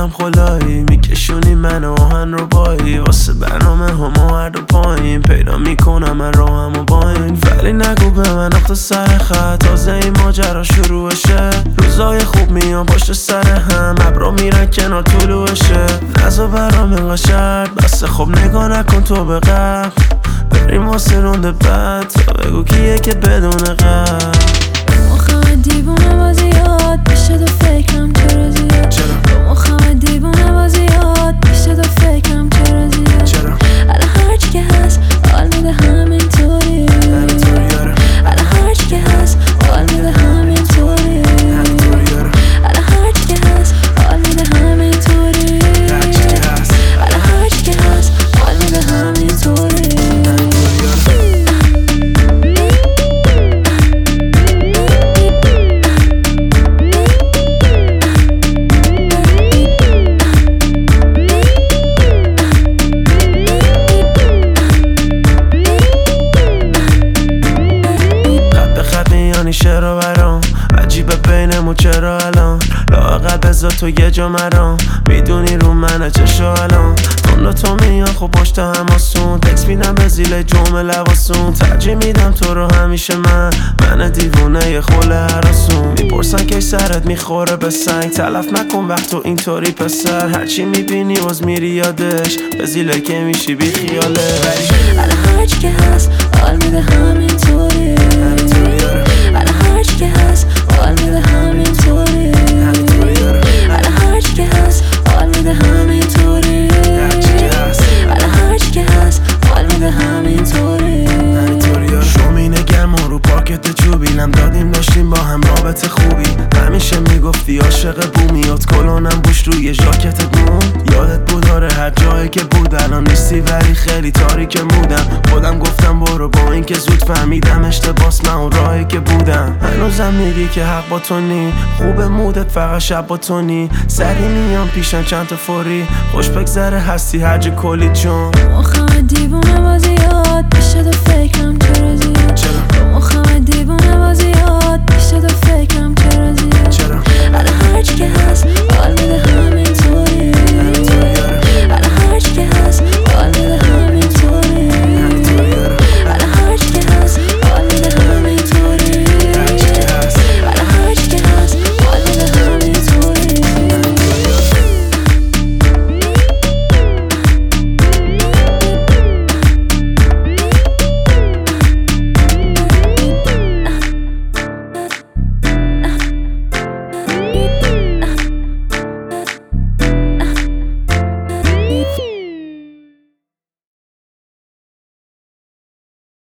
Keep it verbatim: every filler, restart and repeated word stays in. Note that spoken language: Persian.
دلم خلایی میکشونی من آهن رو بایی واسه برنامه همه هر دو پایین پیدا میکنم من راهم و باین ولی نگو به من اخت سر خط تازه این ماجرا شروعشه روزای خوب میان پشت سر هم ابرا میرن کنار طلوعشه نزا برام اینقا شرط بسه خب نگاه نکن تو به قبل بریم واسه رونده بعد تا بگو کیه که بدون قبل مخم دیوونه بازی یاد میشه تو فکرم چرا زیاد چرا؟ مخم دیوونه بازی یاد میشه تو فکرم چرا زیاد چرا؟ الان هرچی که هست حال میده همینطوری الان هرچی که هست حال میده همینطوری الان هرچی که هست حال میده همینطوری الان هرچی که هست حال میده همینطوری چرا برام عجیبه بینمون چرا الان لااقل بذار تو یه جا مرام میدونی رو منه چشا الان اون تو میان خب پشت هم آسون تکس میدم به زیل جمعه لباسون ترجیح میدم تو رو همیشه من من دیوونه یه خوله هراسون میپرسن که سرت میخوره به سنگ تلف نکن وقت تو اینطوری پسر هرچی میبینی باز میری یادش به زیله که میشی بی خیاله الان هرچی که هست حال میده همینطوری الان هرچی که هست حال میده همینطوری الان هرچی که هست حال میده همینطوری الان هرچی که هست حال میده همینطوری شومینه گرم رو پاکت چوبینم دادیم داشتیم با هم رابطه خوبی همیشه میگفتی عاشق بومیات کلونم بوش روی ژاکتت مون یادت بود آره هر جایی که بود الان نیستی ولی خیلی تاریک مودم خودم گفتم برو با این که زود فهمیدم اشتباس من اون راهی که بودم هنوزم میگی که حق با تو نی خوب مودت فقط شب با تو نی سری میام پیشن چند تا فوری خوش بگذره هستی هرج کلی چون مخم دیوونه بازی یاد میشه تو فکرم چرا زیاد چرا؟ مخم دیوونه بازی یاد میشه تو فکرم